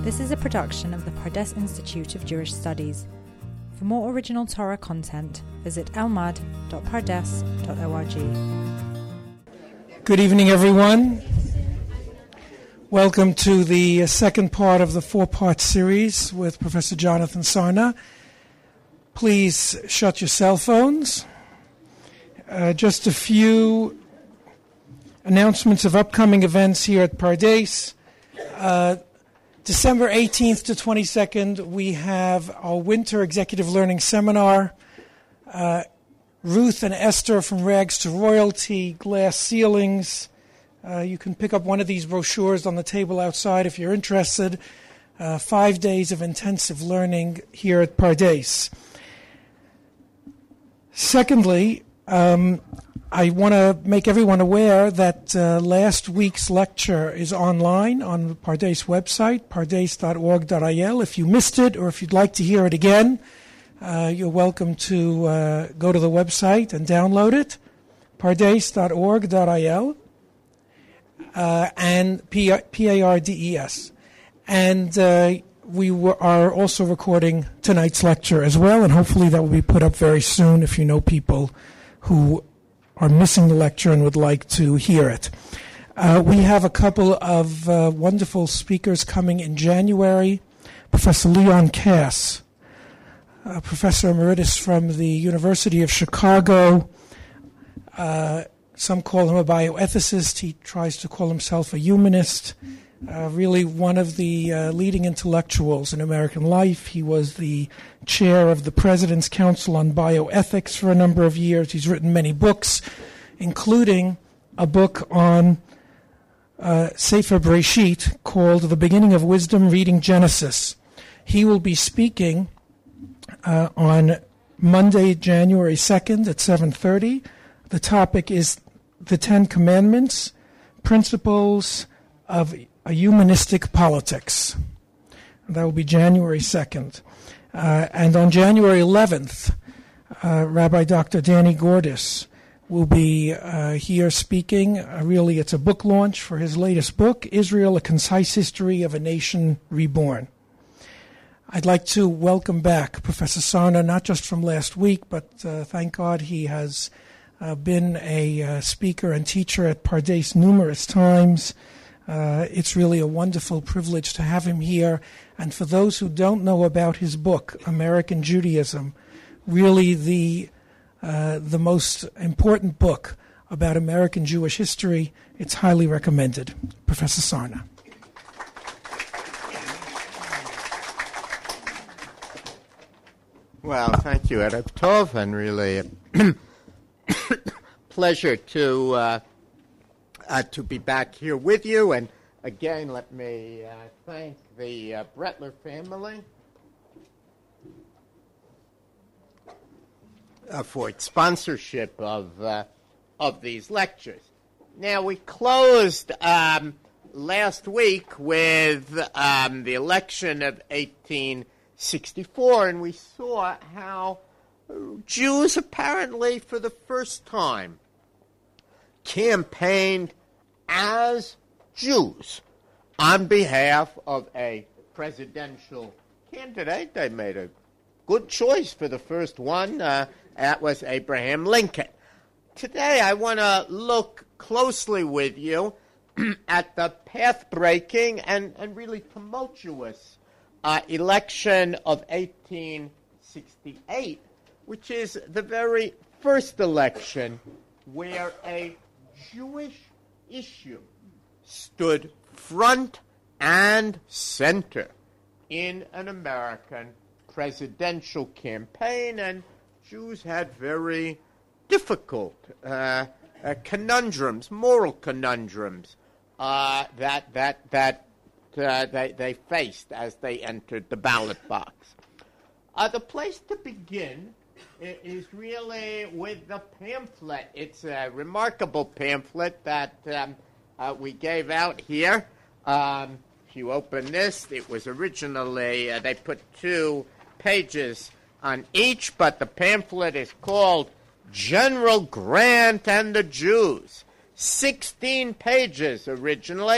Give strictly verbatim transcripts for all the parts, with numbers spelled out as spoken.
This is a production of the Pardes Institute of Jewish Studies. For more original Torah content, visit elmad dot pardes dot org. Good evening, everyone. Welcome to the second part of the four-part series with Professor Jonathan Sarna. Please shut your cell phones. Uh, just a few announcements of upcoming events here at Pardes. Uh, December eighteenth to twenty-second, we have our Winter Executive Learning Seminar. Uh, Ruth and Esther from Rags to Royalty, Glass Ceilings. Uh, you can pick up one of these brochures on the table outside if you're interested. Uh, five days of intensive learning here at Pardes. Secondly, um, I want to make everyone aware that uh, last week's lecture is online on the Pardes website, pardes dot org dot I L. If you missed it or if you'd like to hear it again, uh, you're welcome to uh, go to the website and download it, pardes dot org dot I L, uh, and P A R D E S. And uh, we were, are also recording tonight's lecture as well, and hopefully that will be put up very soon if you know people who are missing the lecture and would like to hear it. Uh, we have a couple of uh, wonderful speakers coming in January. Professor Leon Kass, uh, Professor Emeritus from the University of Chicago. Uh, some call him a bioethicist. He tries to call himself a humanist. Uh, really one of the uh, leading intellectuals in American life. He was the chair of the President's Council on Bioethics for a number of years. He's written many books, including a book on uh, Sefer Breshit called The Beginning of Wisdom, Reading Genesis. He will be speaking uh, on Monday, January second at seven thirty. The topic is the Ten Commandments, Principles of a Humanistic Politics. That will be January second. Uh, and on January eleventh, uh, Rabbi Doctor Danny Gordis will be uh, here speaking. Uh, really, it's a book launch for his latest book, Israel, A Concise History of a Nation Reborn. I'd like to welcome back Professor Sarna, not just from last week, but uh, thank God he has uh, been a uh, speaker and teacher at Pardes numerous times. Uh, it's really a wonderful privilege to have him here. And for those who don't know about his book, American Judaism, really the uh, the most important book about American Jewish history, it's highly recommended. Professor Sarna. Well, thank you, Erev Tov, and really a pleasure to uh, Uh, to be back here with you. And again, let me uh, thank the uh, Bretler family uh, for its sponsorship of uh, of these lectures. Now, we closed um, last week with um, the election of eighteen sixty-four, and we saw how Jews apparently for the first time campaigned as Jews on behalf of a presidential candidate. They made a good choice for the first one. Uh, that was Abraham Lincoln. Today I want to look closely with you at the path-breaking and, and really tumultuous uh, election of eighteen sixty-eight, which is the very first election where a Jewish issue stood front and center in an American presidential campaign, and Jews had very difficult uh, uh, conundrums, moral conundrums uh, that that that uh, they they faced as they entered the ballot box. Uh, the place to begin is really with the pamphlet. It's a remarkable pamphlet that um, uh, we gave out here. Um, if you open this, it was originally, uh, they put two pages on each, but the pamphlet is called General Grant and the Jews. Sixteen pages originally,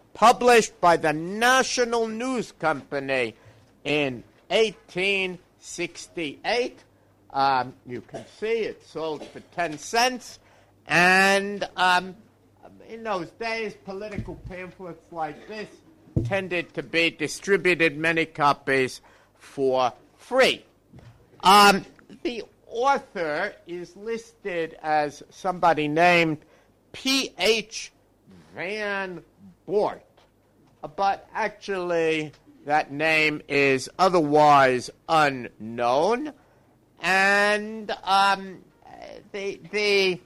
published by the National News Company in eighteen sixty-eight. Um, you can see it sold for ten cents. And um, in those days, political pamphlets like this tended to be distributed many copies for free. Um, the author is listed as somebody named P H Van Bort, but actually that name is otherwise unknown. And um, the the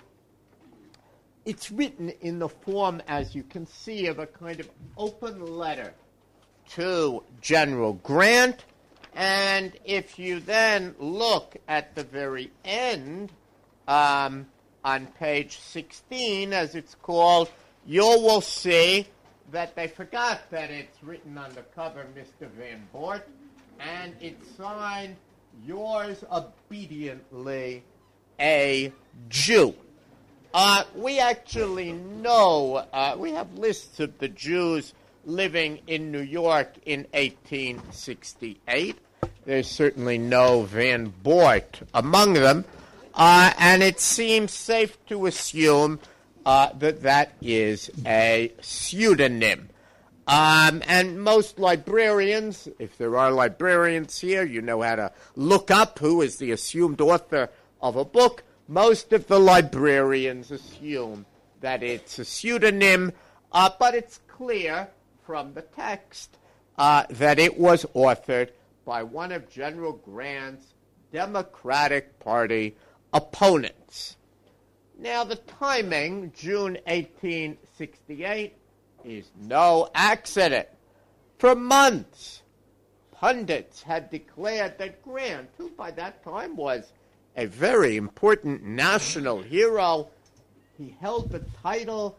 it's written in the form, as you can see, of a kind of open letter to General Grant. And if you then look at the very end, um, on page sixteen, as it's called, you will see that they forgot that it's written on the cover, Mister Van Bort, and it's signed, yours obediently, a Jew. Uh, we actually know, uh, we have lists of the Jews living in New York in eighteen sixty-eight. There's certainly no Van Bort among them, uh, and it seems safe to assume uh, that that is a pseudonym. Um, and most librarians, if there are librarians here, you know how to look up who is the assumed author of a book. Most of the librarians assume that it's a pseudonym, uh, but it's clear from the text uh, that it was authored by one of General Grant's Democratic Party opponents. Now, the timing, June eighteen sixty-eight, is no accident. For months, pundits had declared that Grant, who by that time was a very important national hero, he held the title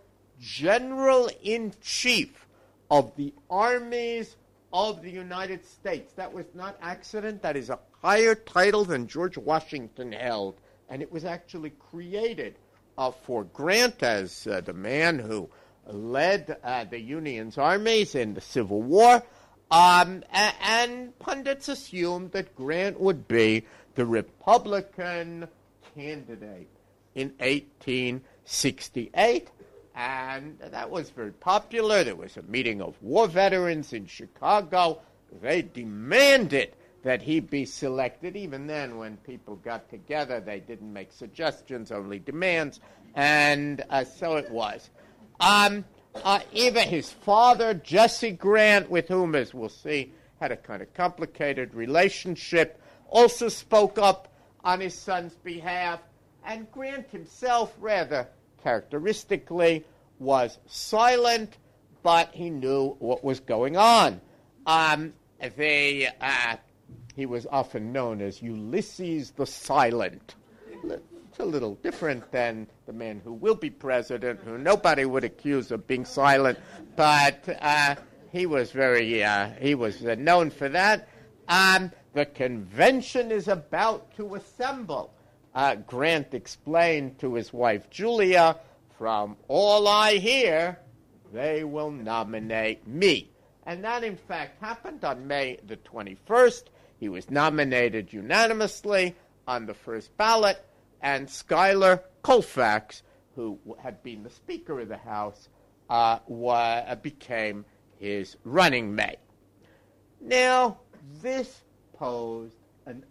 General-in-Chief of the armies of the United States. That was not accident. That is a higher title than George Washington held, and it was actually created uh, for Grant as uh, the man who led uh, the Union's armies in the Civil War, um, and, and pundits assumed that Grant would be the Republican candidate in eighteen sixty-eight, and that was very popular. There was a meeting of war veterans in Chicago. They demanded that he be selected. Even then, when people got together, they didn't make suggestions, only demands, and uh, so it was. Um, uh, even his father, Jesse Grant, with whom, as we'll see, had a kind of complicated relationship, also spoke up on his son's behalf, and Grant himself, rather characteristically, was silent, but he knew what was going on. Um, they, uh, he was often known as Ulysses the Silent. It's a little different than the man who will be president, who nobody would accuse of being silent, but uh, he was very, uh, he was uh, known for that. Um, the convention is about to assemble. Uh, Grant explained to his wife, Julia, from all I hear, they will nominate me. And that, in fact, happened on May the twenty-first. He was nominated unanimously on the first ballot, and Schuyler Colfax, who had been the Speaker of the House, uh, wa- became his running mate. Now, this posed an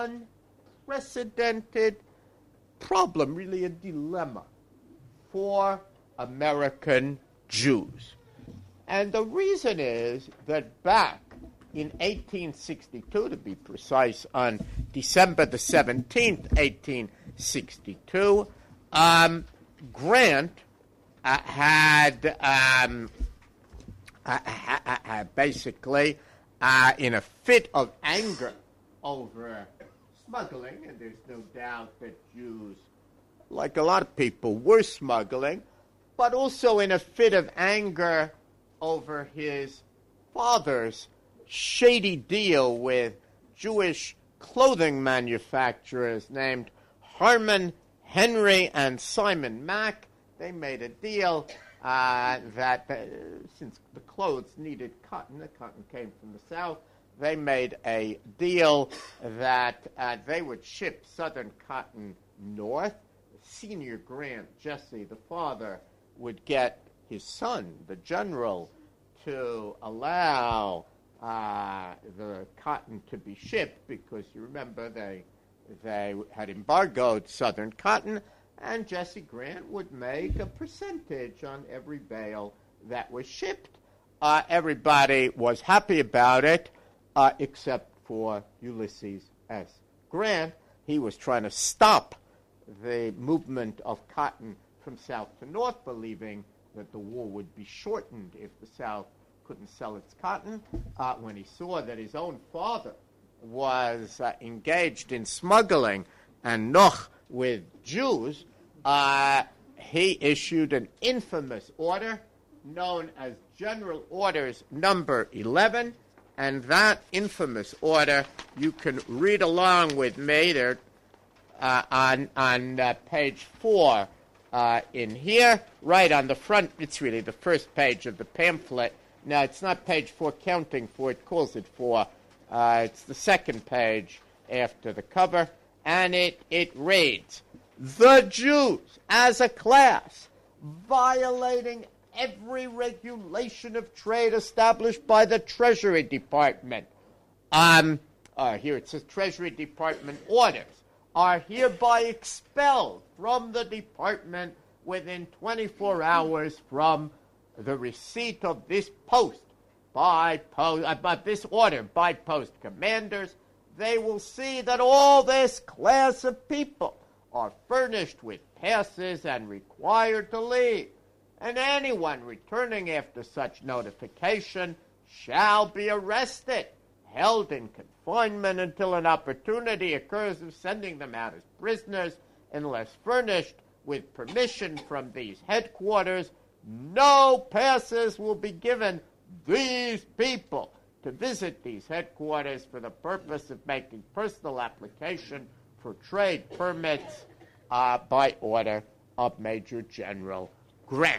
unprecedented problem, really a dilemma, for American Jews. And the reason is that back in eighteen sixty-two, to be precise, on December the seventeenth, eighteen sixty-two, um, Grant uh, had um, uh, uh, uh, basically, uh, in a fit of anger over smuggling, and there's no doubt that Jews, like a lot of people, were smuggling, but also in a fit of anger over his father's shady deal with Jewish clothing manufacturers named Harmon Henry and Simon Mack. They made a deal uh, that uh, since the clothes needed cotton, the cotton came from the South, they made a deal that uh, they would ship Southern cotton north. Senior Grant, Jesse, the father, would get his son, the general, to allow uh, the cotton to be shipped because, you remember, they they had embargoed Southern cotton, and Jesse Grant would make a percentage on every bale that was shipped. Uh, everybody was happy about it, uh, except for Ulysses S. Grant. He was trying to stop the movement of cotton from south to north, believing that the war would be shortened if the South couldn't sell its cotton. Uh, when he saw that his own father was uh, engaged in smuggling and noch with Jews, uh, he issued an infamous order known as General Orders Number eleven, and that infamous order, you can read along with me there uh, on, on uh, page four uh, in here, right on the front. It's really the first page of the pamphlet. Now, it's not page four counting four, it calls it four. Uh, it's the second page after the cover, and it, it reads, "The Jews, as a class, violating every regulation of trade established by the Treasury Department." Um, uh, here it says Treasury Department orders are hereby expelled from the department within twenty-four hours from the receipt of this post by post, uh, by this order by post commanders. They will see that all this class of people are furnished with passes and required to leave, and anyone returning after such notification shall be arrested, held in confinement until an opportunity occurs of sending them out as prisoners, unless furnished with permission from these headquarters. No passes will be given these people to visit these headquarters for the purpose of making personal application for trade permits uh, by order of Major General Grant.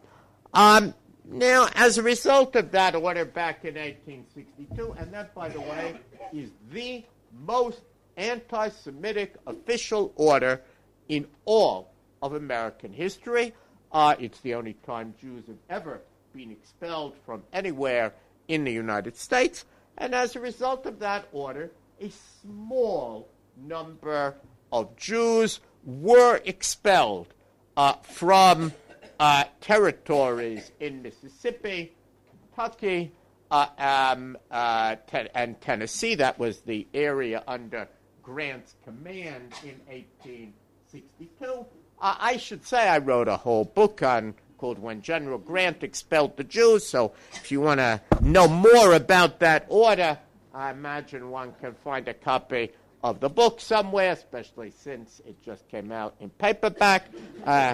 Um, now, as a result of that order back in eighteen sixty-two, and that, by the way, is the most anti-Semitic official order in all of American history. Uh, it's the only time Jews have ever been expelled from anywhere in the United States. And as a result of that order, a small number of Jews were expelled uh, from uh, territories in Mississippi, Kentucky, uh, um, uh, ten- and Tennessee. That was the area under Grant's command in eighteen sixty-two. Uh, I should say I wrote a whole book on called When General Grant Expelled the Jews, so if you want to know more about that order, I imagine one can find a copy of the book somewhere, especially since it just came out in paperback. Uh,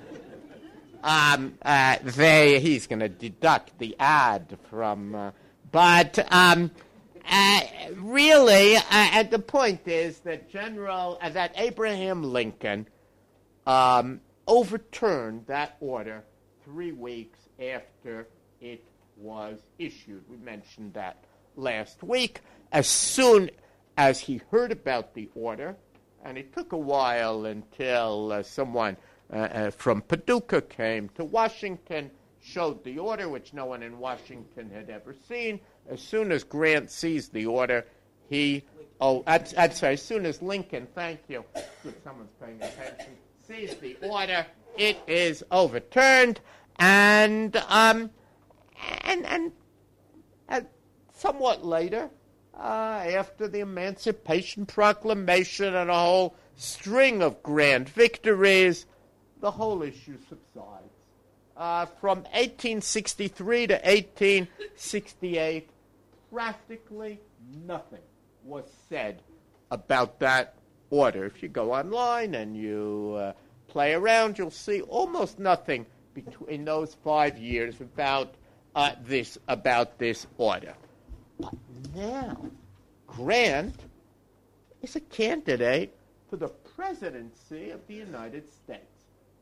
um, uh, they, he's going to deduct the ad from, uh, but um, uh, really, uh, and the point is that General, uh, that Abraham Lincoln Um, overturned that order three weeks after it was issued. We mentioned that last week. As soon as he heard about the order, and it took a while until uh, someone uh, uh, from Paducah came to Washington, showed the order, which no one in Washington had ever seen. As soon as Grant seized the order, he, oh, I'd, I'd say as soon as Lincoln, thank you, good, someone's paying attention, sees the order, it is overturned, and um, and and, and somewhat later, uh, after the Emancipation Proclamation and a whole string of grand victories, the whole issue subsides. Uh, from eighteen sixty-three to eighteen sixty-eight, practically nothing was said about that order. If you go online and you uh, play around, you'll see almost nothing between those five years about uh, this about this order. But now, Grant is a candidate for the presidency of the United States.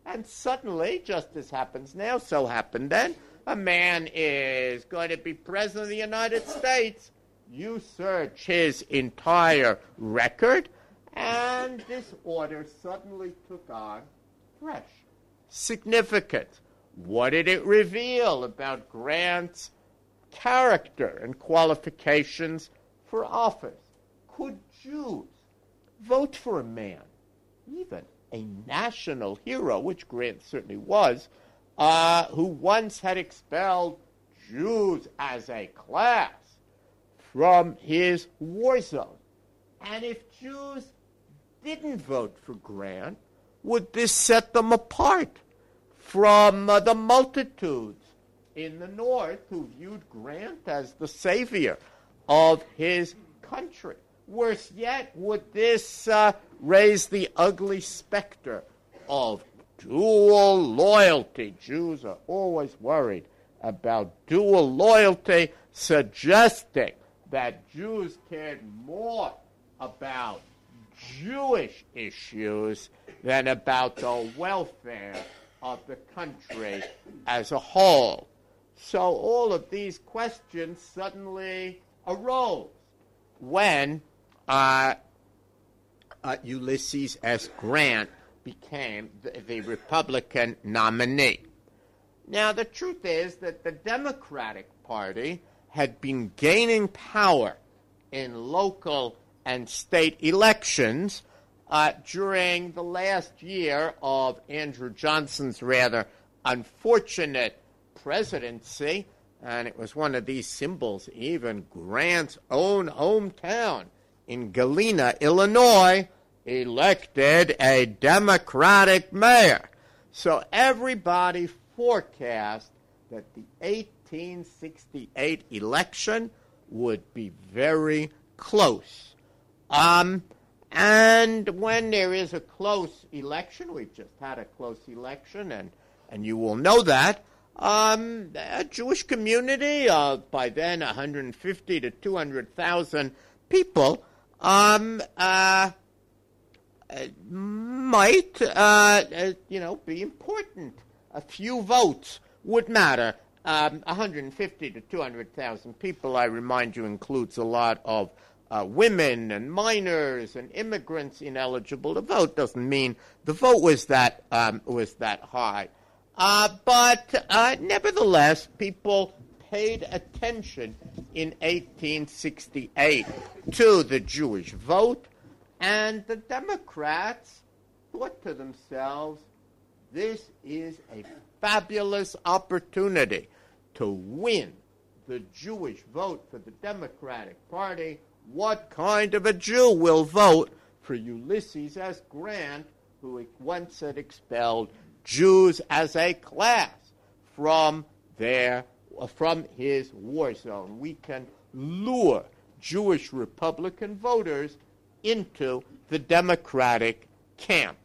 And suddenly, just as happens now, so happened then, a man is going to be president of the United States. You search his entire record, and this order suddenly took on fresh significance. What did it reveal about Grant's character and qualifications for office? Could Jews vote for a man, even a national hero, which Grant certainly was, uh, who once had expelled Jews as a class from his war zone? And if Jews didn't vote for Grant, would this set them apart from uh, the multitudes in the North who viewed Grant as the savior of his country? Worse yet, would this uh, raise the ugly specter of dual loyalty? Jews are always worried about dual loyalty, suggesting that Jews cared more about Jewish issues than about the welfare of the country as a whole. So all of these questions suddenly arose when uh, uh, Ulysses S. Grant became the, the Republican nominee. Now, the truth is that the Democratic Party had been gaining power in local and state elections uh, during the last year of Andrew Johnson's rather unfortunate presidency, and it was one of these symbols. Even Grant's own hometown in Galena, Illinois, elected a Democratic mayor. So everybody forecast that the eighteen sixty-eight election would be very close. Um, and when there is a close election, we've just had a close election, and, and you will know that, um, a Jewish community of, by then, one hundred fifty to two hundred thousand people um, uh, might, uh, uh, you know, be important. A few votes would matter. Um, one hundred fifty to two hundred thousand people, I remind you, includes a lot of uh, women and minors and immigrants ineligible to vote. Doesn't mean the vote was that um, was that high. Uh, but uh, nevertheless, people paid attention in eighteen sixty-eight to the Jewish vote, and the Democrats thought to themselves, this is a fabulous opportunity to win the Jewish vote for the Democratic Party. What kind of a Jew will vote for Ulysses S. Grant, who once had expelled Jews as a class from their from his war zone? We can lure Jewish Republican voters into the Democratic camp.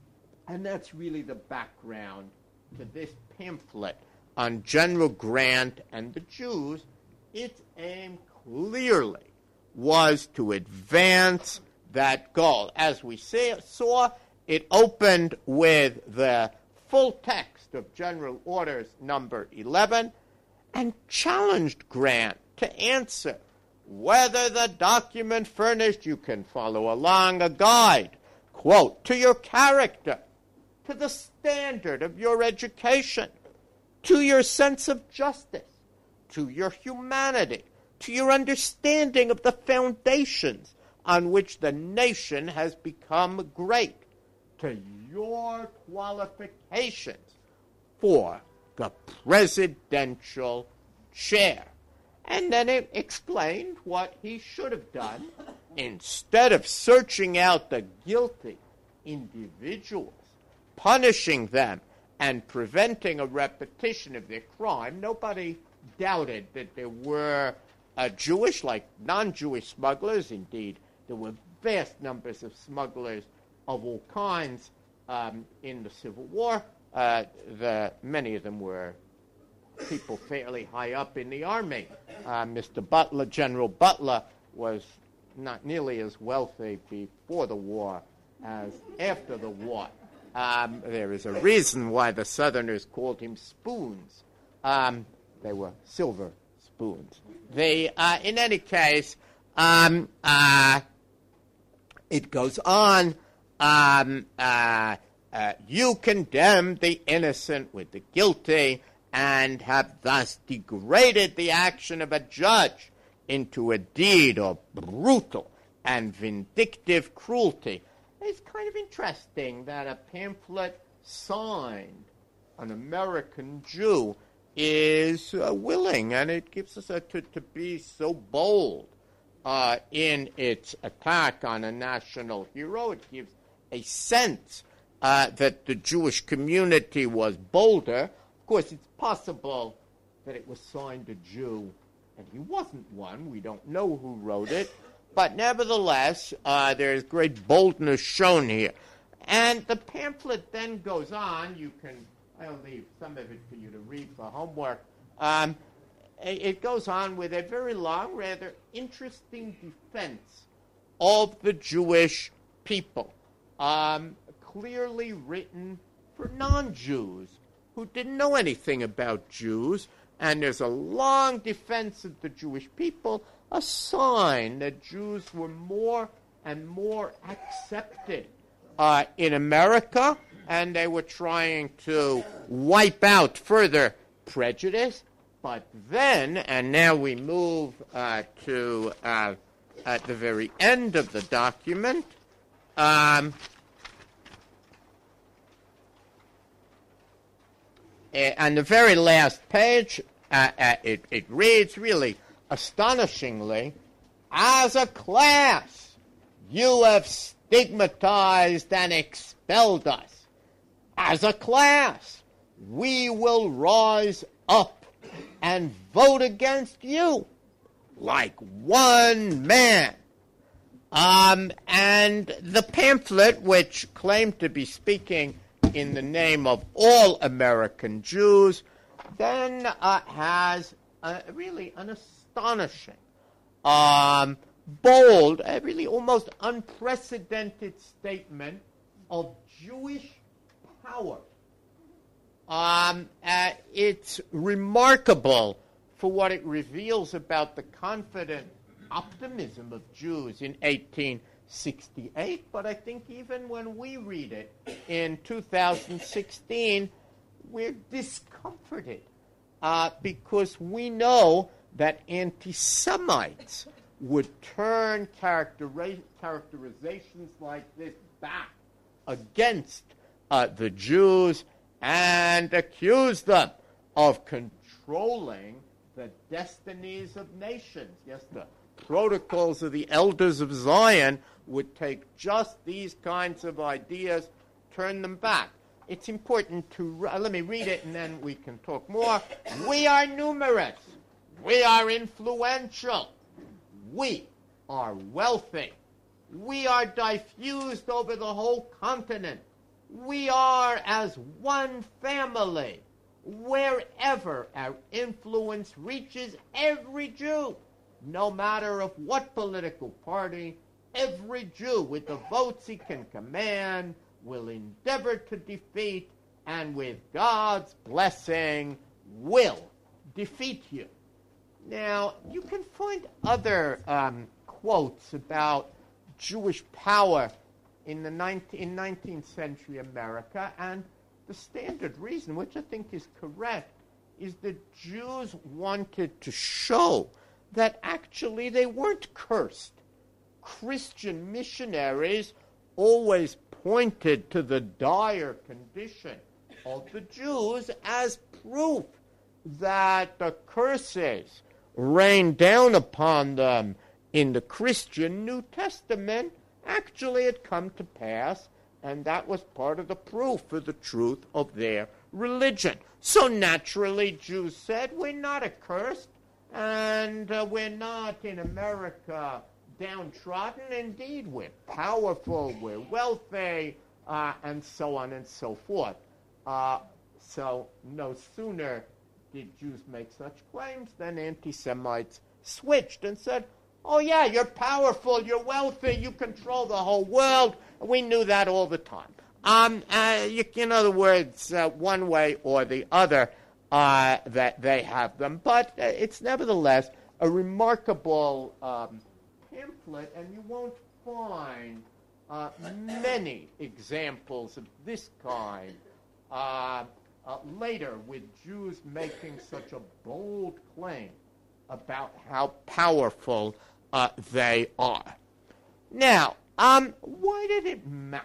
And that's really the background to this pamphlet on General Grant and the Jews. Its aim clearly was to advance that goal. As we say, saw, it opened with the full text of General Orders number eleven and challenged Grant to answer whether the document furnished, you can follow along, a guide, quote, to your character, to the standard of your education, to your sense of justice, to your humanity, to your understanding of the foundations on which the nation has become great, to your qualifications for the presidential chair. And then it explained what he should have done. Instead of searching out the guilty individuals, punishing them, and preventing a repetition of their crime, nobody doubted that there were uh, Jewish, like non-Jewish smugglers. Indeed, there were vast numbers of smugglers of all kinds um, in the Civil War. Uh, the, many of them were people fairly high up in the Army. Uh, Mister Butler, General Butler, was not nearly as wealthy before the war as after the war. Um, there is a reason why the Southerners called him spoons. Um, they were silver spoons. They, uh, in any case, um, uh, it goes on. Um, uh, uh, you condemn the innocent with the guilty and have thus degraded the action of a judge into a deed of brutal and vindictive cruelty. It's kind of interesting that a pamphlet signed an American Jew is uh, willing, and it gives us a, to, to be so bold uh, in its attack on a national hero. It gives a sense uh, that the Jewish community was bolder. Of course, it's possible that it was signed a Jew, and he wasn't one. We don't know who wrote it. But nevertheless, uh, there is great boldness shown here. And the pamphlet then goes on. You can, I'll leave some of it for you to read for homework. Um, it goes on with a very long, rather interesting defense of the Jewish people, um, clearly written for non-Jews who didn't know anything about Jews. And there's a long defense of the Jewish people, a sign that Jews were more and more accepted uh, in America, and they were trying to wipe out further prejudice. But then, and now we move uh, to uh, at the very end of the document, um, on the very last page, uh, uh, it, it reads really astonishingly, as a class, you have stigmatized and expelled us. As a class, we will rise up and vote against you like one man. Um, and the pamphlet, which claimed to be speaking in the name of all American Jews, then uh, has uh, really an astonishing, um, bold, uh, really almost unprecedented statement of Jewish power. Um, uh, it's remarkable for what it reveals about the confident optimism of Jews in eighteen sixty-eight, but I think even when we read it in two thousand sixteen, we're discomforted uh, because we know that anti-Semites would turn characteri- characterizations like this back against uh, the Jews and accuse them of controlling the destinies of nations. Yes, the protocols of the elders of Zion would take just these kinds of ideas, turn them back. It's important to, uh, let me read it and then we can talk more. We are numerous. We are influential. We are wealthy. We are diffused over the whole continent. We are as one family. Wherever our influence reaches every Jew, no matter of what political party, every Jew with the votes he can command will endeavor to defeat, and with God's blessing will defeat you. Now, you can find other um, quotes about Jewish power in the nineteenth, in nineteenth century America, and the standard reason, which I think is correct, is that Jews wanted to show that actually they weren't cursed. Christian missionaries always pointed to the dire condition of the Jews as proof that the curses rained down upon them in the Christian New Testament actually had come to pass, and that was part of the proof for the truth of their religion. So naturally, Jews said, we're not accursed, and uh, we're not in America downtrodden. Indeed, we're powerful, we're wealthy, uh, and so on and so forth. Uh, so no sooner did Jews make such claims than anti-Semites switched and said, oh yeah, you're powerful, you're wealthy, you control the whole world. We knew that all the time. Um, uh, you, in other words, uh, one way or the other, uh, that they have them. But uh, it's nevertheless a remarkable um, pamphlet, and you won't find uh, many examples of this kind uh, uh, later, with Jews making such a bold claim about how powerful uh, they are. Now, um, why did it matter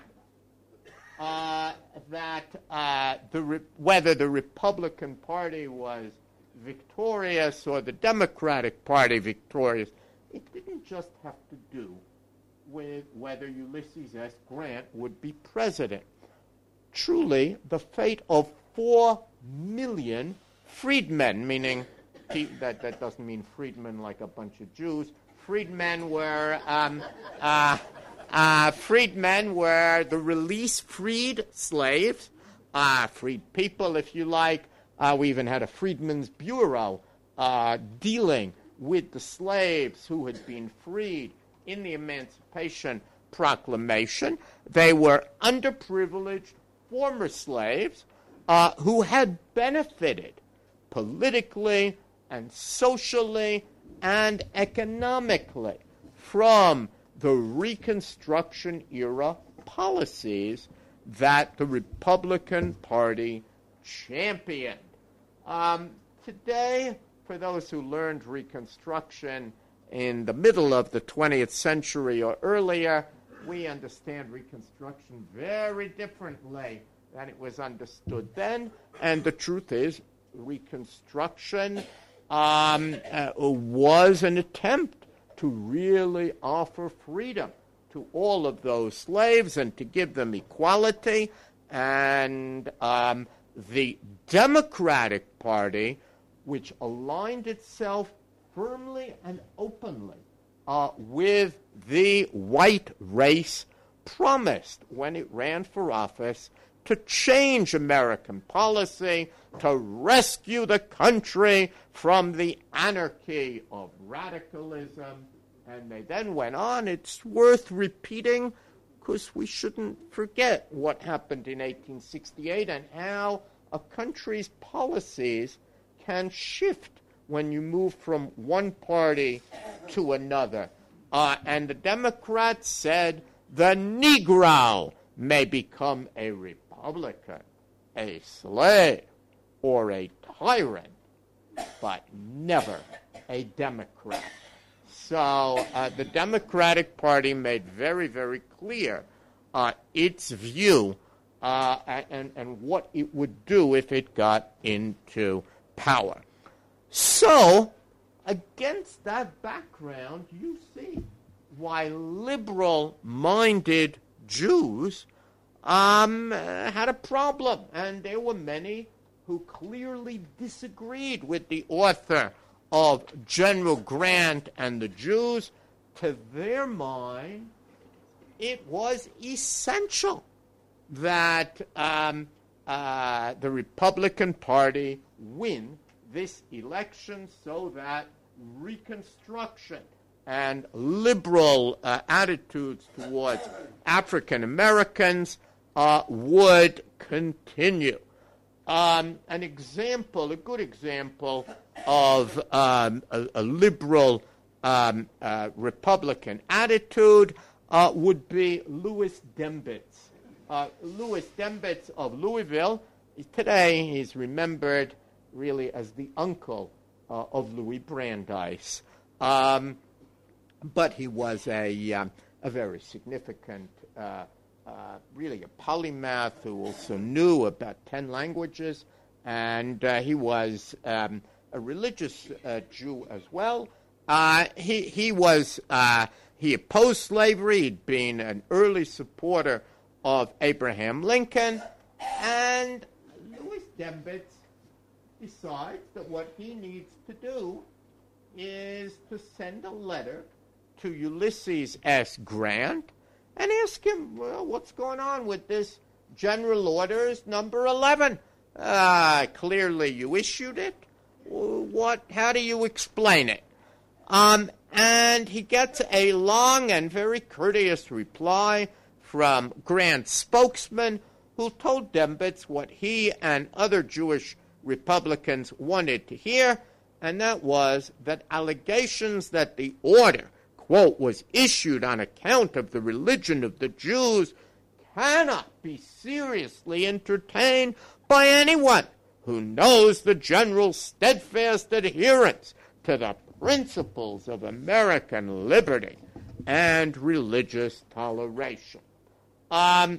uh, that uh, the re- whether the Republican Party was victorious or the Democratic Party victorious? It didn't just have to do with whether Ulysses S. Grant would be president. Truly, the fate of four million freedmen, meaning that, that doesn't mean freedmen like a bunch of Jews. Freedmen were um, uh, uh, freedmen were the release freed slaves, uh, freed people, if you like. Uh, we even had a Freedmen's Bureau uh, dealing with the slaves who had been freed in the Emancipation Proclamation. They were underprivileged former slaves uh, who had benefited politically and socially and economically from the Reconstruction era policies that the Republican Party championed. Um, today, for those who learned Reconstruction in the middle of the twentieth century or earlier, we understand Reconstruction very differently than it was understood then. And the truth is, Reconstruction um, uh, was an attempt to really offer freedom to all of those slaves and to give them equality. And um, the Democratic Party, which aligned itself firmly and openly uh, with the white race, promised when it ran for office to change American policy, to rescue the country from the anarchy of radicalism. And they then went on. It's worth repeating because we shouldn't forget what happened in eighteen sixty-eight and how a country's policies can shift when you move from one party to another. Uh, and the Democrats said the Negro may become a Republican, a slave, or a tyrant, but never a Democrat. So uh, the Democratic Party made very, very clear uh, its view uh, and, and what it would do if it got into power. So, against that background, you see why liberal-minded Jews um, had a problem. And there were many who clearly disagreed with the author of General Grant and the Jews. To their mind, it was essential that um, uh, the Republican Party win this election so that Reconstruction and liberal uh, attitudes towards African Americans uh, would continue. Um, an example, a good example of um, a, a liberal um, uh, Republican attitude uh, would be Louis Dembitz. Uh, Louis Dembitz of Louisville. Today he's remembered really as the uncle uh, of Louis Brandeis. Um, but he was a, um, a very significant, uh, uh, really a polymath who also knew about ten languages, and uh, he was um, a religious uh, Jew as well. Uh, he, he was, uh, he opposed slavery. He'd been an early supporter of Abraham Lincoln, and Louis Dembitz decides that what he needs to do is to send a letter to Ulysses S. Grant and ask him, well, what's going on with this General Orders number eleven? Uh, clearly you issued it. What? How do you explain it? Um, and he gets a long and very courteous reply from Grant's spokesman, who told Dembitz what he and other Jewish Republicans wanted to hear, and that was that allegations that the order, quote, was issued on account of the religion of the Jews cannot be seriously entertained by anyone who knows the general steadfast adherence to the principles of American liberty and religious toleration. Um,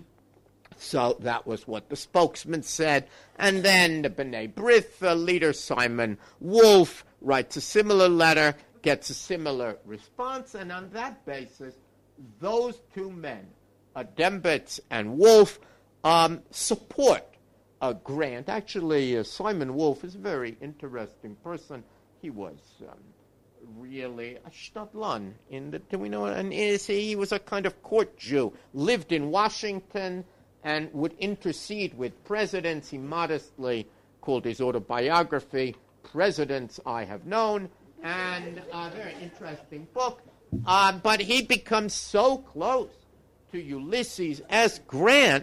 so that was what the spokesman said. And then the B'nai B'rith uh, leader, Simon Wolf, writes a similar letter, gets a similar response, and on that basis, those two men, uh, Dembitz and Wolf, um, support uh, Grant. Actually, uh, Simon Wolf is a very interesting person. He was um, really a Stadlan. In the, do we know? And is he, he was a kind of court Jew, lived in Washington, and would intercede with presidents. He modestly called his autobiography Presidents I Have Known, and a very interesting book. Uh, but he becomes so close to Ulysses S. Grant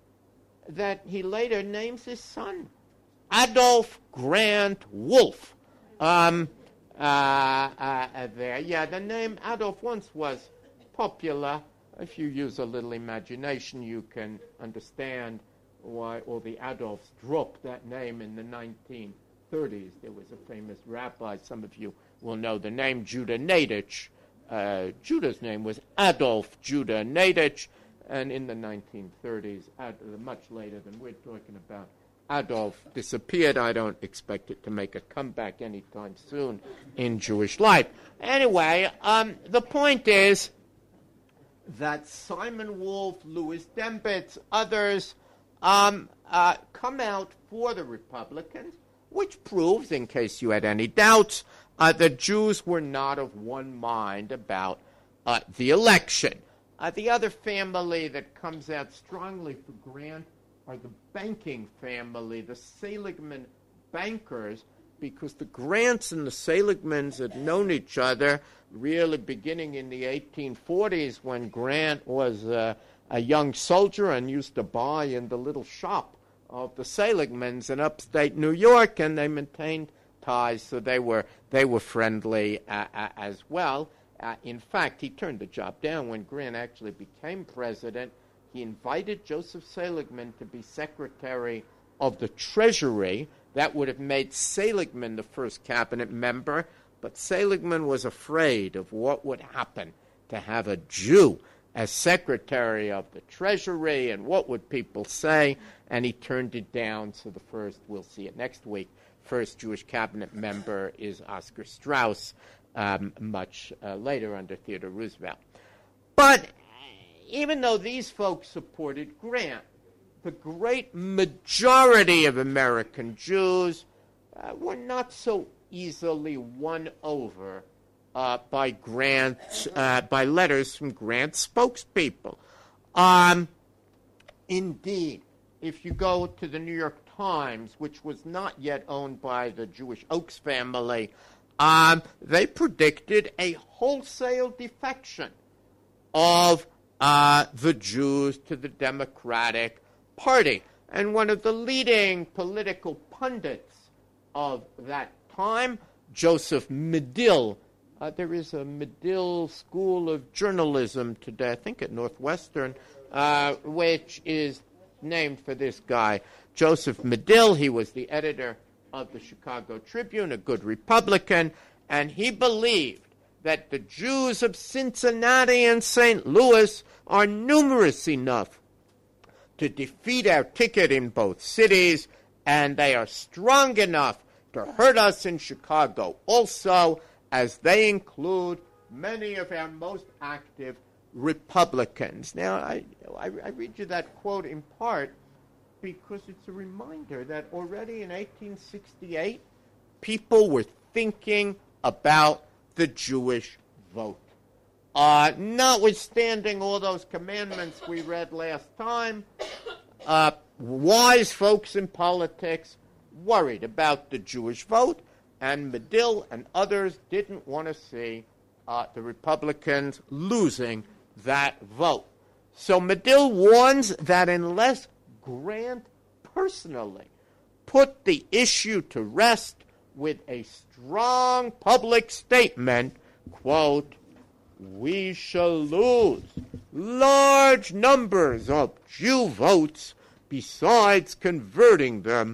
that he later names his son Adolph Grant Wolf. Um, uh, uh, there, yeah, the name Adolph once was popular. If you use a little imagination, you can understand why all the Adolphs dropped that name in the nineteen thirties. There was a famous rabbi, some of you will know the name, Judah Nadich. Uh, Judah's name was Adolf Judah Nadich, and in the nineteen thirties, Ad, much later than we're talking about, Adolf disappeared. I don't expect it to make a comeback anytime soon in Jewish life. Anyway, um, the point is that Simon Wolf, Louis Dembitz, others um, uh, come out for the Republicans, which proves, in case you had any doubts, uh, that Jews were not of one mind about uh, the election. Uh, the other family that comes out strongly for Grant are the banking family, the Seligman bankers, because the Grants and the Seligmans had known each other really beginning in the eighteen forties when Grant was uh, a young soldier and used to buy in the little shop of the Seligmans in upstate New York, and they maintained ties, so they were they were friendly uh, uh, as well. Uh, in fact, he turned the job down when Grant actually became president. He invited Joseph Seligman to be Secretary of the Treasury. That would have made Seligman the first cabinet member, but Seligman was afraid of what would happen to have a Jew as Secretary of the Treasury, and what would people say, and he turned it down. So the first, we'll see it next week, first Jewish cabinet member is Oscar Strauss, um, much uh, later under Theodore Roosevelt. But even though these folks supported Grant, the great majority of American Jews uh, were not so easily won over uh, by Grant, uh, by letters from Grant's spokespeople. Um, indeed, if you go to the New York Times, which was not yet owned by the Jewish Oaks family, um, they predicted a wholesale defection of uh, the Jews to the Democratic Party. And one of the leading political pundits of that time, Joseph Medill, uh, there is a Medill School of Journalism today, I think at Northwestern, uh, which is named for this guy, Joseph Medill. He was the editor of the Chicago Tribune, a good Republican, and he believed that the Jews of Cincinnati and Saint Louis are numerous enough to defeat our ticket in both cities, and they are strong enough to hurt us in Chicago also, as they include many of our most active Republicans. Now, I, I, I read you that quote in part because it's a reminder that already in eighteen sixty-eight, people were thinking about the Jewish vote. Uh, notwithstanding all those commandments we read last time, uh, wise folks in politics worried about the Jewish vote, and Medill and others didn't want to see uh, the Republicans losing that vote. So Medill warns that unless Grant personally put the issue to rest with a strong public statement, quote, we shall lose large numbers of Jew votes besides converting them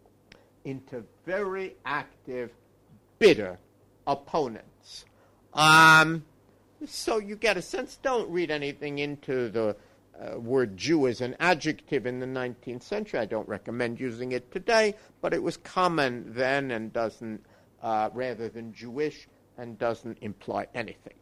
into very active, bitter opponents. Um, so you get a sense, don't read anything into the uh, word Jew as an adjective in the nineteenth century. I don't recommend using it today, but it was common then and doesn't, uh, rather than Jewish, and doesn't imply anything.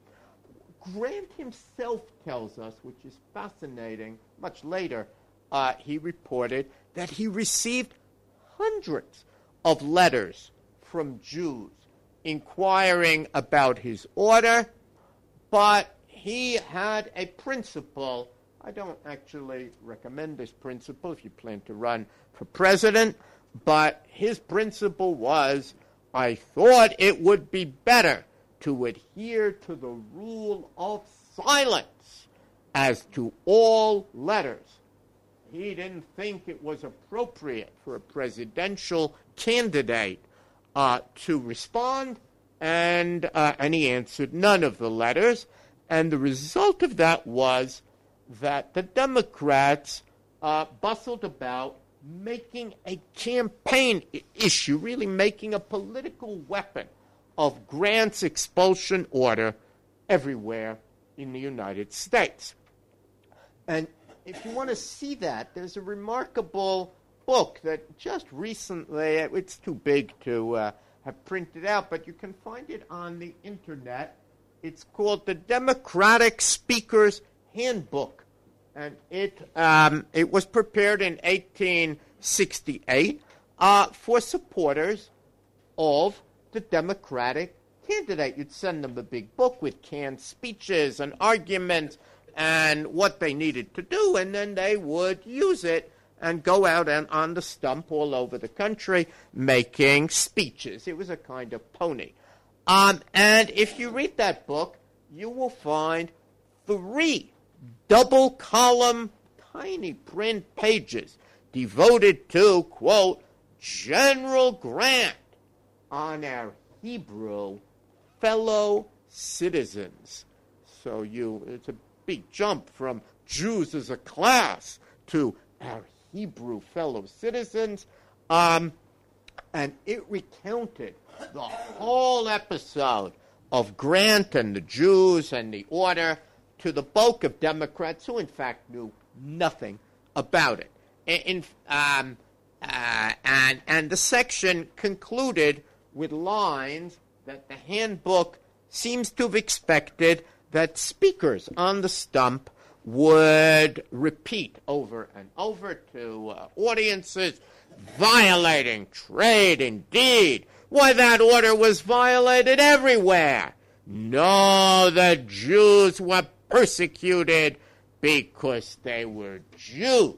Grant himself tells us, which is fascinating, much later, uh, he reported that he received hundreds of letters from Jews inquiring about his order, but he had a principle. I don't actually recommend this principle if you plan to run for president, but his principle was, I thought it would be better to adhere to the rule of silence as to all letters. He didn't think it was appropriate for a presidential candidate uh, to respond, and, uh, and he answered none of the letters. And the result of that was that the Democrats uh, bustled about making a campaign I- issue, really making a political weapon of Grant's expulsion order everywhere in the United States. And if you want to see that, there's a remarkable book that just recently, it's too big to uh, have printed out, but you can find it on the internet. It's called The Democratic Speaker's Handbook. And it um, it was prepared in eighteen sixty-eight uh, for supporters of the Democratic candidate. You'd send them a big book with canned speeches and arguments and what they needed to do, and then they would use it and go out and on the stump all over the country making speeches. It was a kind of pony. Um, and if you read that book, you will find three double-column, tiny print pages devoted to, quote, General Grant on our Hebrew fellow citizens. So you, it's a big jump from Jews as a class to our Hebrew fellow citizens. Um, and it recounted the whole episode of Grant and the Jews and the order to the bulk of Democrats who, in fact, knew nothing about it. In, um, uh, and, and the section concluded with lines that the handbook seems to have expected that speakers on the stump would repeat over and over to uh, audiences, violating trade indeed. Why, that order was violated everywhere. No, the Jews were persecuted because they were Jews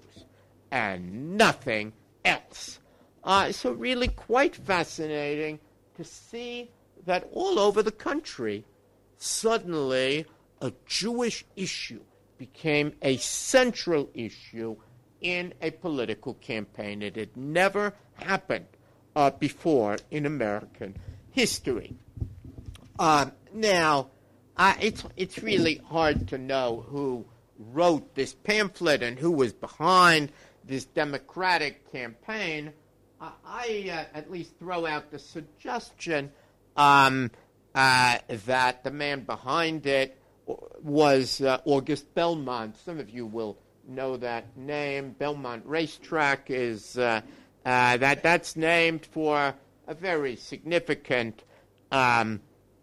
and nothing else. Uh, so really quite fascinating to see that all over the country, suddenly a Jewish issue became a central issue in a political campaign. It had never happened uh, before in American history. Uh, now, uh, it's, it's really hard to know who wrote this pamphlet and who was behind this Democratic campaign. Uh, I uh, at least throw out the suggestion um, uh, that the man behind it was uh, August Belmont. Some of you will know that name. Belmont Racetrack is uh, uh, that that's named for a very significant um,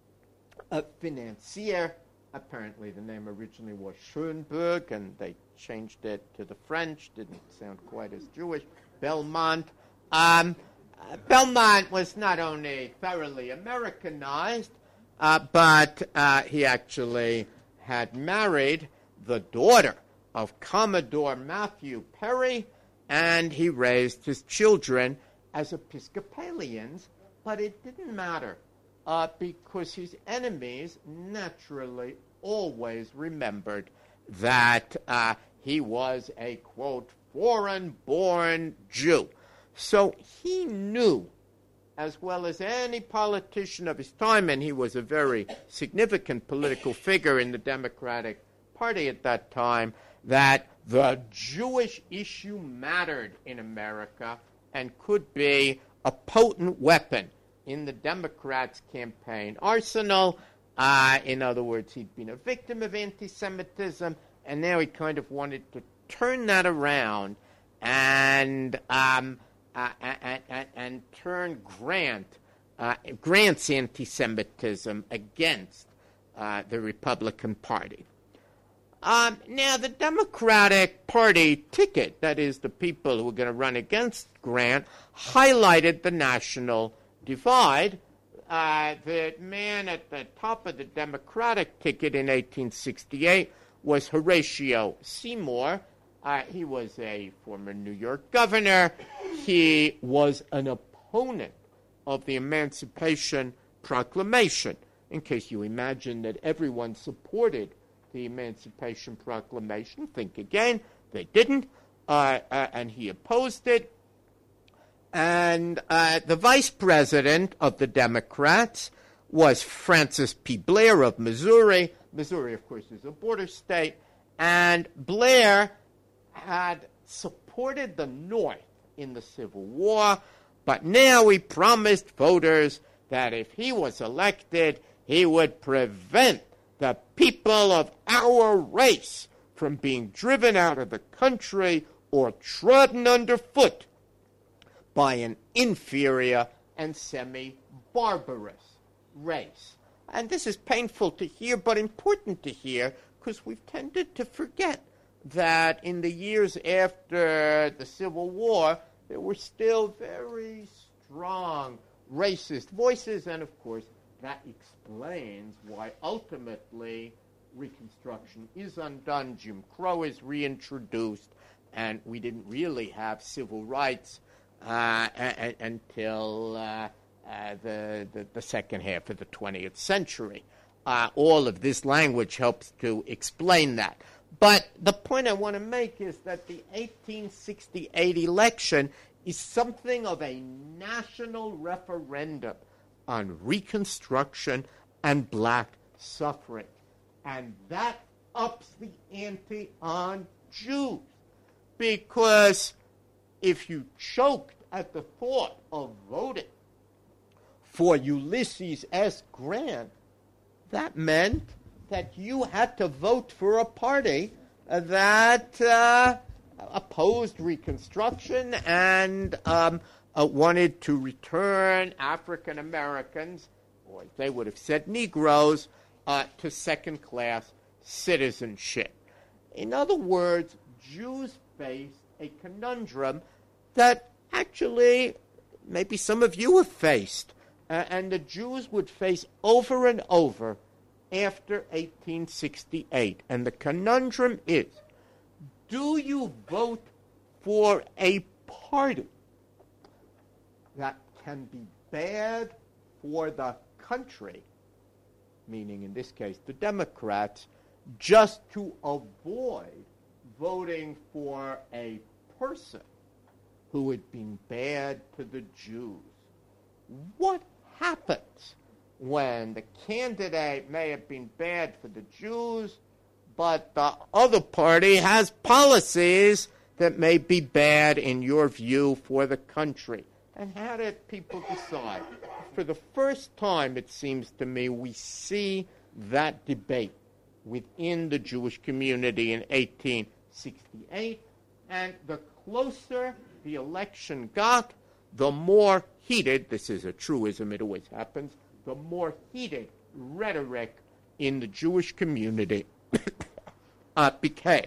a financier. Apparently, the name originally was Schoenberg, and they changed it to the French. Didn't sound quite as Jewish. Belmont. Um, uh, Belmont was not only thoroughly Americanized, uh, but uh, he actually had married the daughter of Commodore Matthew Perry, and he raised his children as Episcopalians, but it didn't matter uh, because his enemies naturally always remembered that uh, he was a, quote, foreign-born Jew. So he knew, as well as any politician of his time, and he was a very significant political figure in the Democratic Party at that time, that the Jewish issue mattered in America and could be a potent weapon in the Democrats' campaign arsenal. Uh, in other words, he'd been a victim of anti-Semitism, and now he kind of wanted to turn that around and um, uh, and, and, and turn Grant uh, Grant's anti-Semitism against uh, the Republican Party. Um, now, the Democratic Party ticket, that is, the people who were going to run against Grant, highlighted the national divide. Uh, the man at the top of the Democratic ticket in eighteen sixty-eight was Horatio Seymour. Uh, he was a former New York governor. He was an opponent of the Emancipation Proclamation. In case you imagine that everyone supported the Emancipation Proclamation, think again. They didn't, uh, uh, and he opposed it. And uh, the vice president of the Democrats was Francis P. Blair of Missouri. Missouri, of course, is a border state. And Blair had supported the North in the Civil War, but now he promised voters that if he was elected, he would prevent the people of our race from being driven out of the country or trodden underfoot by an inferior and semi-barbarous race. And this is painful to hear, but important to hear, because we've tended to forget that in the years after the Civil War, there were still very strong racist voices, and of course, that explains why ultimately Reconstruction is undone, Jim Crow is reintroduced, and we didn't really have civil rights uh, a- a- until uh, uh, the, the, the second half of the twentieth century. Uh, all of this language helps to explain that. But the point I want to make is that the eighteen sixty-eight election is something of a national referendum on Reconstruction and black suffrage. And that ups the ante on Jews. Because if you choked at the thought of voting for Ulysses S. Grant, that meant that you had to vote for a party that uh, opposed Reconstruction and um, uh, wanted to return African Americans, or they would have said Negroes, uh, to second-class citizenship. In other words, Jews faced a conundrum that actually maybe some of you have faced, uh, and the Jews would face over and over after eighteen sixty-eight. And the conundrum is, do you vote for a party that can be bad for the country, meaning in this case the Democrats, just to avoid voting for a person who had been bad to the Jews? What happens when the candidate may have been bad for the Jews, but the other party has policies that may be bad, in your view, for the country? And how did people decide? For the first time, it seems to me, we see that debate within the Jewish community in eighteen sixty-eight, and the closer the election got, the more heated, this is a truism, it always happens, the more heated rhetoric in the Jewish community uh, became.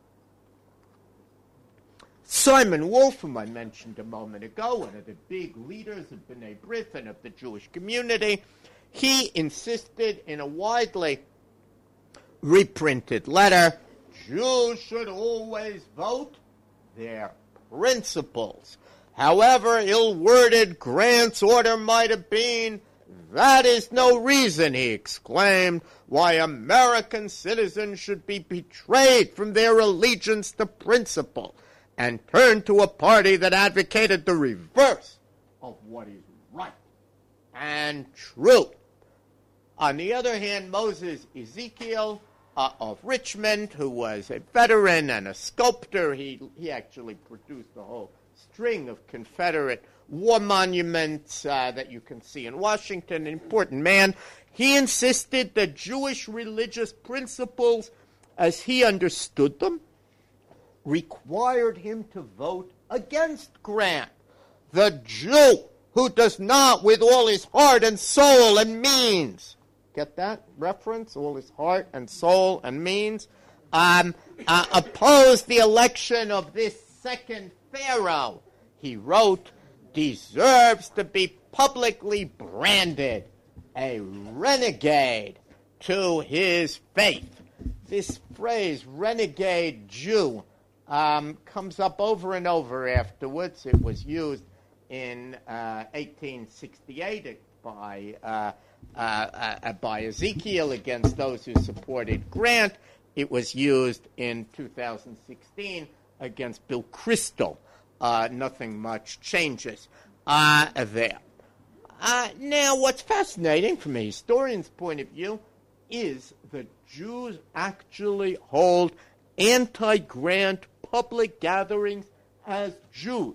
Simon Wolf, whom I mentioned a moment ago, one of the big leaders of B'nai B'rith and of the Jewish community, he insisted in a widely reprinted letter, Jews should always vote their principles. However ill-worded Grant's order might have been, That is no reason, he exclaimed, why American citizens should be betrayed from their allegiance to principle and turn to a party that advocated the reverse of what is right and true. On the other hand, Moses Ezekiel uh, of Richmond, who was a veteran and a sculptor, he, he actually produced a whole string of Confederate war monuments uh, that you can see in Washington, an important man. He insisted that Jewish religious principles, as he understood them, required him to vote against Grant. The Jew who does not with all his heart and soul and means, get that reference? All his heart and soul and means, um, uh, opposed the election of this second Pharaoh, he wrote, deserves to be publicly branded a renegade to his faith. This phrase, renegade Jew, um, comes up over and over afterwards. It was used in uh, eighteen sixty-eight by, uh, uh, uh, by Ezekiel against those who supported Grant. It was used in two thousand sixteen against Bill Kristol. Uh, nothing much changes uh, there. Uh, now, what's fascinating from a historian's point of view is that Jews actually hold anti-Grant public gatherings as Jews.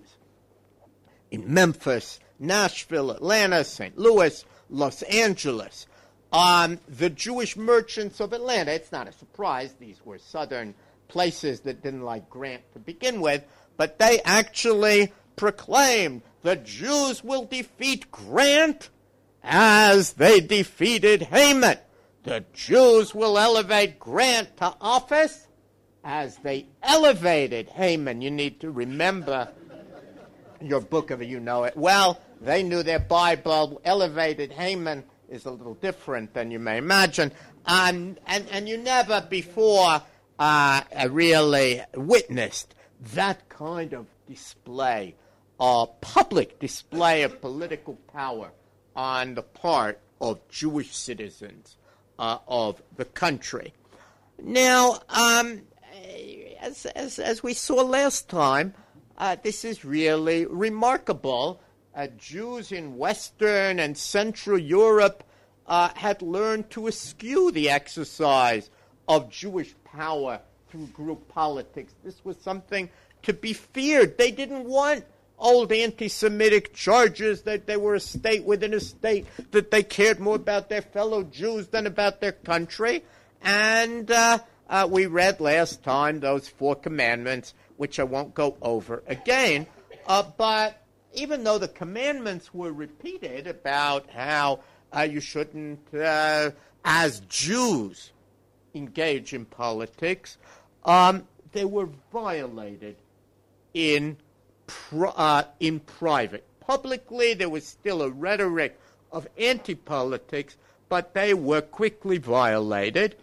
In Memphis, Nashville, Atlanta, Saint Louis, Los Angeles. Um, the Jewish merchants of Atlanta, it's not a surprise, these were southern places that didn't like Grant to begin with, but they actually proclaimed the Jews will defeat Grant as they defeated Haman. The Jews will elevate Grant to office as they elevated Haman. You need to remember your book of it, you know it well. They knew their Bible. Elevated Haman is a little different than you may imagine. Um, and, and you never before uh, really witnessed that kind of display, uh, public display of political power on the part of Jewish citizens uh, of the country. Now, um, as, as, as we saw last time, uh, this is really remarkable. Uh, Jews in Western and Central Europe uh, had learned to eschew the exercise of Jewish power through group politics. This was something to be feared. They didn't want old anti-Semitic charges that they were a state within a state, that they cared more about their fellow Jews than about their country. And uh, uh, we read last time those four commandments, which I won't go over again. Uh, but even though the commandments were repeated about how uh, you shouldn't, uh, as Jews, engage in politics, um, they were violated in pr- uh, in private. Publicly, there was still a rhetoric of anti-politics, but they were quickly violated.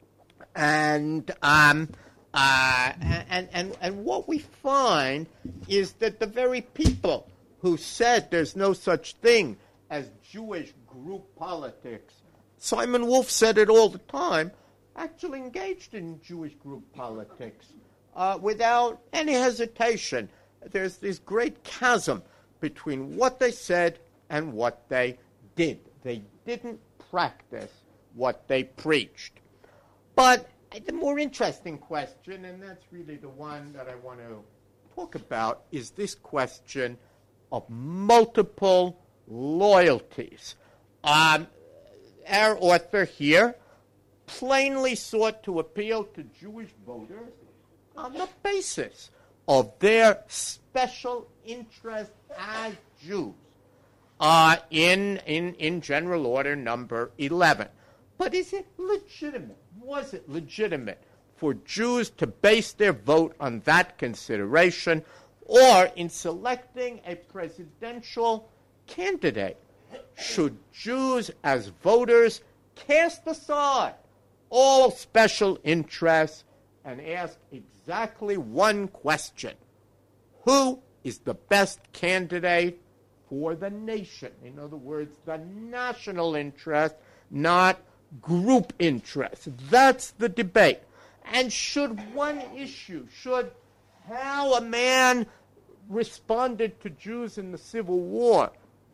And um, uh, and and and what we find is that the very people who said there's no such thing as Jewish group politics, Simon Wolf said it all the time, actually engaged in Jewish group politics uh, without any hesitation. There's this great chasm between what they said and what they did. They didn't practice what they preached. But the more interesting question, and that's really the one that I want to talk about, is this question of multiple loyalties. Um, our author here plainly sought to appeal to Jewish voters on the basis of their special interest as Jews uh, in, in, in General Order number eleven. But is it legitimate? Was it legitimate for Jews to base their vote on that consideration, or in selecting a presidential candidate, should Jews as voters cast aside all special interests and ask exactly one question: who is the best candidate for the nation. In other words, the national interest, not group interest. That's the debate. And should one issue, should how a man responded to Jews in the Civil War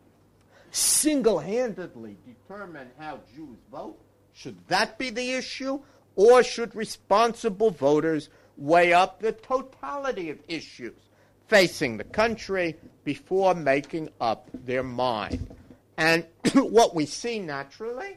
single-handedly determine how Jews vote? Should that be the issue? Or should responsible voters weigh up the totality of issues facing the country before making up their mind? And what we see naturally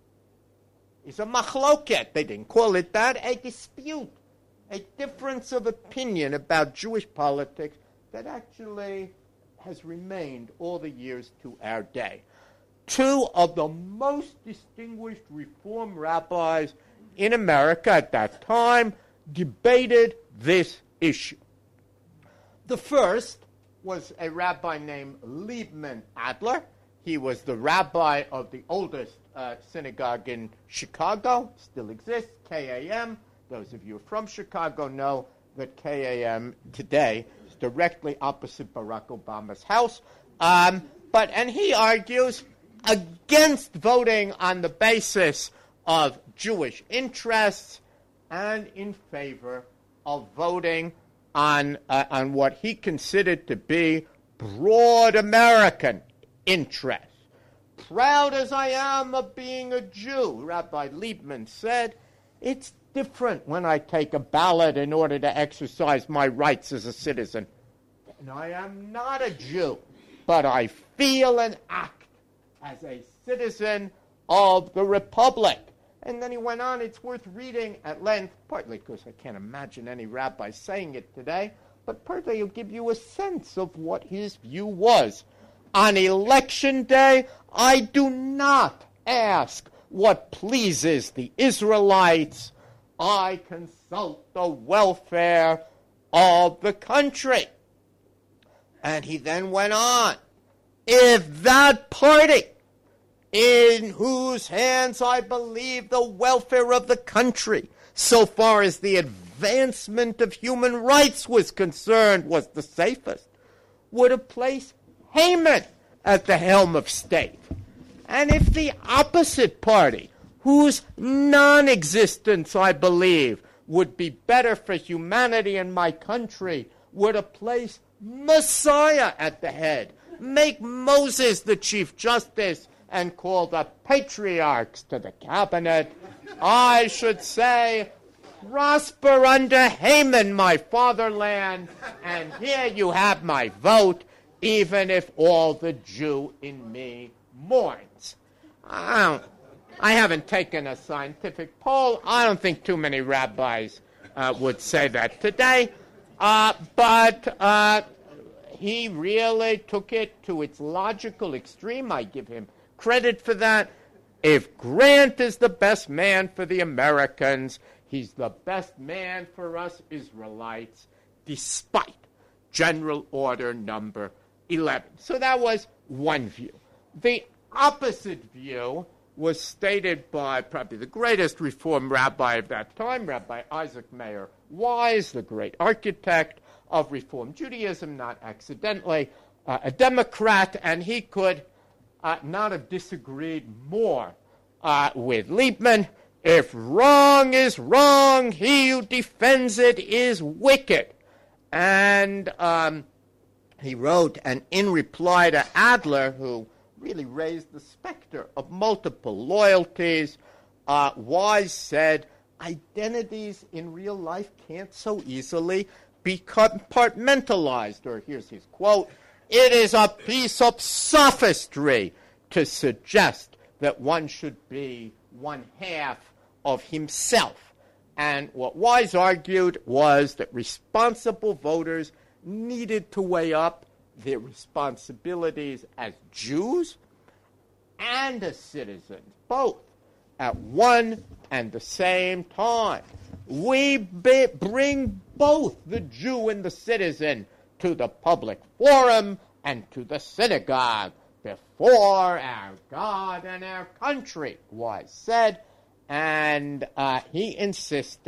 is a machloket. They didn't call it that, a dispute, a difference of opinion about Jewish politics that actually has remained all the years to our day. Two of the most distinguished Reform rabbis in America at that time debated this issue. The first was a rabbi named Liebman Adler. He was the rabbi of the oldest uh, synagogue in Chicago, still exists, K A M. Those of you from Chicago know that K A M today is directly opposite Barack Obama's house. Um, but and he argues against voting on the basis of Jewish interests and in favor of voting on uh, on what he considered to be broad American interests. Proud as I am of being a Jew, Rabbi Liebman said, it's different when I take a ballot in order to exercise my rights as a citizen. And I am not a Jew, but I feel and act as a citizen of the Republic. And then he went on, it's worth reading at length, partly because I can't imagine any rabbi saying it today, but partly it'll give you a sense of what his view was. On election day, I do not ask what pleases the Israelites. I consult the welfare of the country. And he then went on, if that party, in whose hands I believe the welfare of the country, so far as the advancement of human rights was concerned, was the safest, would have placed Haman at the helm of state. And if the opposite party, whose non-existence I believe would be better for humanity and my country, would have placed Messiah at the head, make Moses the Chief Justice, and call the patriarchs to the cabinet, I should say, prosper under Haman, my fatherland, and here you have my vote, even if all the Jew in me mourns. I don't, I haven't taken a scientific poll. I don't think too many rabbis uh, would say that today, uh, but uh, he really took it to its logical extreme. I give him credit for that. If Grant is the best man for the Americans, he's the best man for us Israelites, despite General Order Number eleven. So that was one view. The opposite view was stated by probably the greatest Reform rabbi of that time, Rabbi Isaac Mayer Wise, the great architect of Reform Judaism, not accidentally uh, a Democrat, and he could uh, not have disagreed more uh, with Liebman. If wrong is wrong, he who defends it is wicked. And um, he wrote, and in reply to Adler, who really raised the specter of multiple loyalties, uh, Wise said, identities in real life can't so easily be compartmentalized. Or here's his quote, it is a piece of sophistry to suggest that one should be one half of himself. And what Wise argued was that responsible voters needed to weigh up their responsibilities as Jews and as citizens, both, at one and the same time. We be, bring both the Jew and the citizen to the public forum and to the synagogue before our God and our country, Wise said, and uh, he insisted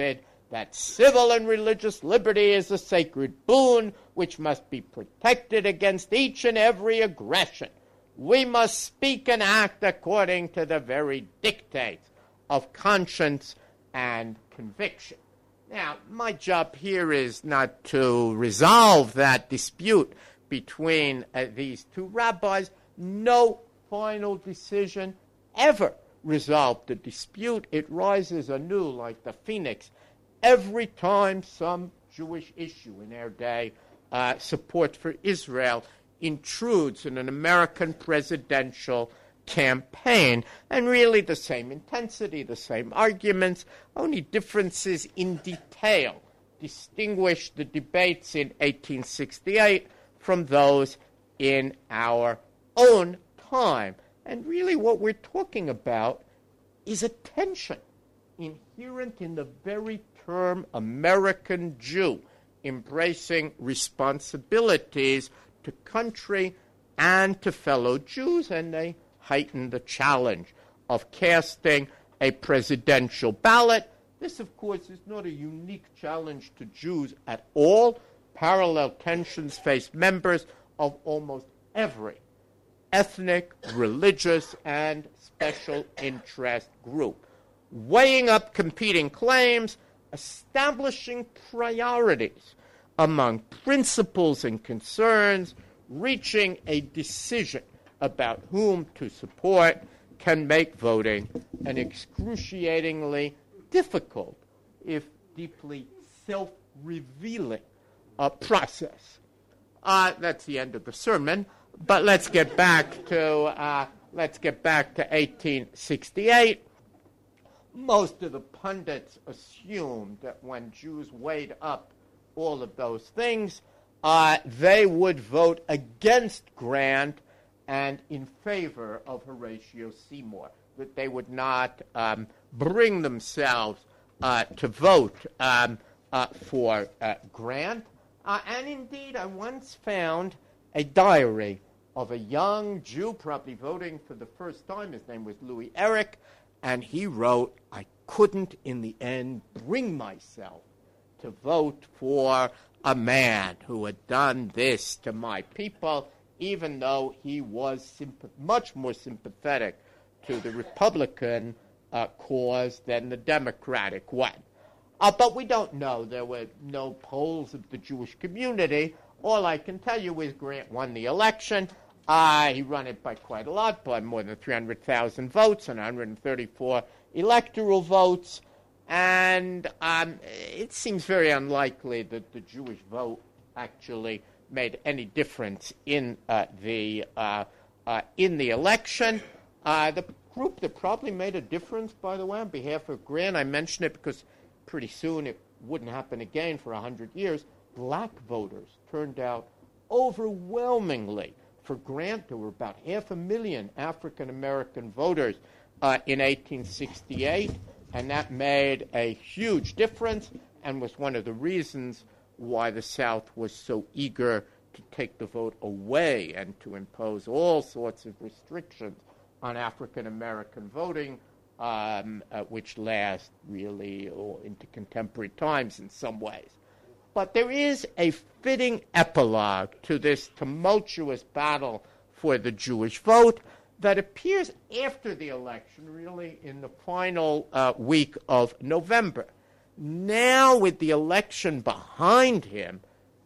that civil and religious liberty is a sacred boon which must be protected against each and every aggression. We must speak and act according to the very dictates of conscience and conviction. Now, my job here is not to resolve that dispute between uh, these two rabbis. No final decision ever resolved the dispute. It rises anew like the phoenix every time some Jewish issue in our day, uh, support for Israel, intrudes in an American presidential campaign. And really the same intensity, the same arguments, only differences in detail distinguish the debates in eighteen sixty-eight from those in our own time. And really what we're talking about is a tension inherent in the very term American Jew, embracing responsibilities to country and to fellow Jews, and they heighten the challenge of casting a presidential ballot. This, of course, is not a unique challenge to Jews at all. Parallel tensions face members of almost every ethnic, religious, and special interest group, weighing up competing claims, establishing priorities among principles and concerns, reaching a decision about whom to support can make voting an excruciatingly difficult, if deeply self-revealing, uh, process. Uh, that's the end of the sermon. But let's get back to uh, let's get back to eighteen sixty-eight. Most of the pundits assumed that when Jews weighed up all of those things, uh, they would vote against Grant and in favor of Horatio Seymour, that they would not um, bring themselves uh, to vote um, uh, for uh, Grant. Uh, and indeed, I once found a diary of a young Jew, probably voting for the first time. His name was Louis Eric, and he wrote, "I couldn't in the end bring myself to vote for a man who had done this to my people, even though he was sympath- much more sympathetic to the Republican uh, cause than the Democratic one." Uh, but we don't know. There were no polls of the Jewish community. All I can tell you is Grant won the election. Uh, he won it by quite a lot, by more than three hundred thousand votes and one hundred thirty-four electoral votes. And um, it seems very unlikely that the Jewish vote actually made any difference in uh, the uh, uh, in the election. Uh, the group that probably made a difference, by the way, on behalf of Grant, I mention it because pretty soon it wouldn't happen again for one hundred years, black voters turned out overwhelmingly for Grant. There were about half a million African-American voters uh, in eighteen sixty-eight, and that made a huge difference and was one of the reasons why the South was so eager to take the vote away and to impose all sorts of restrictions on African-American voting, um, uh, which last really or into contemporary times in some ways. But there is a fitting epilogue to this tumultuous battle for the Jewish vote that appears after the election, really in the final uh, week of November. Now, with the election behind him,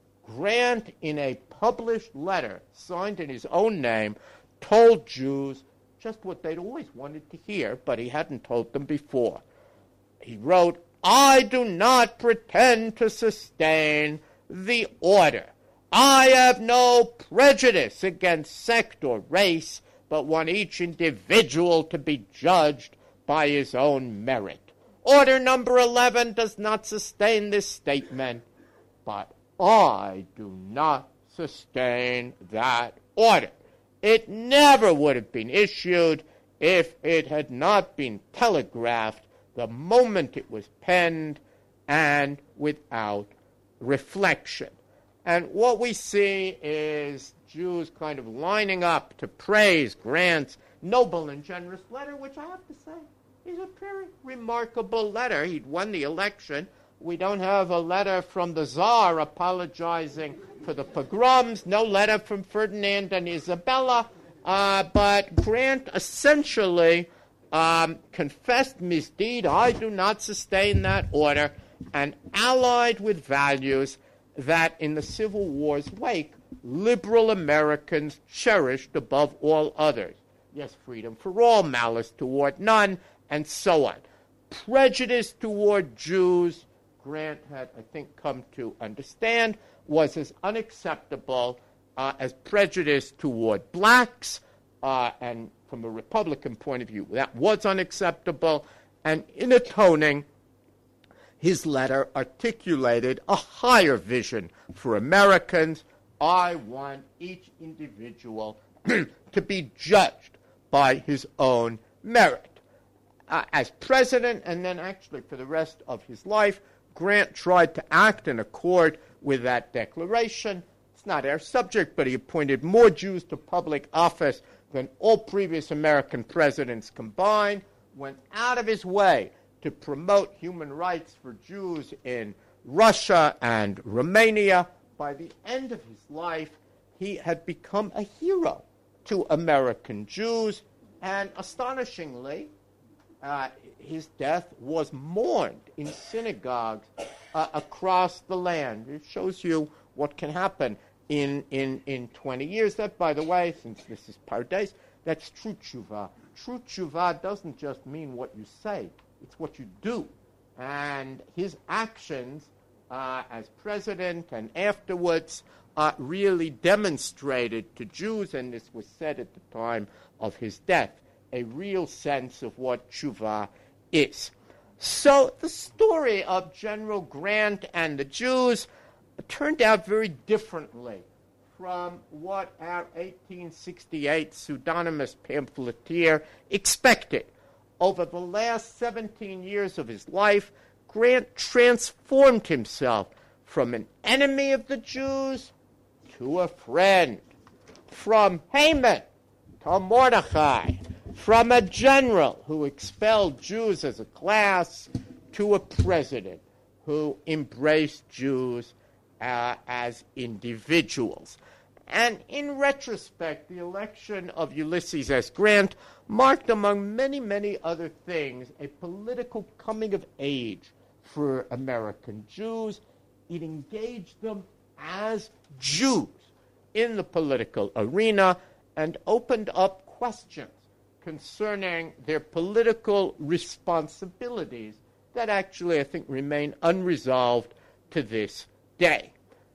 Grant, in a published letter signed in his own name, told Jews just what they'd always wanted to hear, but he hadn't told them before. He wrote, "I do not pretend to sustain the order. I have no prejudice against sect or race, but want each individual to be judged by his own merit. Order number eleven does not sustain this statement, but I do not sustain that order. It never would have been issued if it had not been telegraphed the moment it was penned and without reflection." And what we see is Jews kind of lining up to praise Grant's noble and generous letter, which I have to say is a very remarkable letter. He'd won the election We don't have a letter from the Tsar apologizing for the pogroms, no letter from Ferdinand and Isabella, uh, but Grant essentially um, confessed misdeed. I do not sustain that order, and allied with values that in the Civil War's wake, liberal Americans cherished above all others. Yes, freedom for all, malice toward none, and so on. Prejudice toward Jews, Grant had, I think, come to understand, was as unacceptable uh, as prejudice toward blacks, uh, and from a Republican point of view, that was unacceptable. And in atoning, his letter articulated a higher vision for Americans. I want each individual to be judged by his own merit. Uh, as president, and then actually for the rest of his life, Grant tried to act in accord with that declaration. It's not our subject, but he appointed more Jews to public office than all previous American presidents combined, went out of his way to promote human rights for Jews in Russia and Romania. By the end of his life, he had become a hero to American Jews, and astonishingly, uh, his death was mourned in synagogues uh, across the land. It shows you what can happen in, in, in twenty years. That, by the way, since this is Pardes, that's true tshuva. True tshuva doesn't just mean what you say, it's what you do. And his actions uh, as president and afterwards uh, really demonstrated to Jews, and this was said at the time of his death, a real sense of what tshuva is. So the story of General Grant and the Jews turned out very differently from what our eighteen sixty-eight pseudonymous pamphleteer expected. Over the last seventeen years of his life, Grant transformed himself from an enemy of the Jews to a friend, from Haman to Mordechai, from a general who expelled Jews as a class to a president who embraced Jews uh, as individuals. And in retrospect, the election of Ulysses S. Grant marked, among many, many other things, a political coming of age for American Jews. It engaged them as Jews in the political arena and opened up questions concerning their political responsibilities that actually, I think, remain unresolved to this day.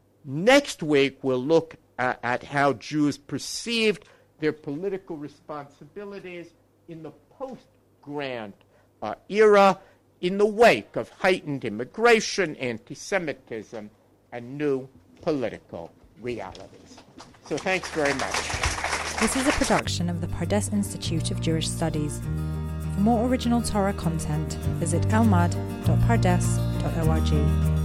Next week, we'll look uh, at how Jews perceived their political responsibilities in the post-Grant uh, era, in the wake of heightened immigration, anti-Semitism, and new political realities. So thanks very much. This is a production of the Pardes Institute of Jewish Studies. For more original Torah content, visit elmad dot pardes dot org.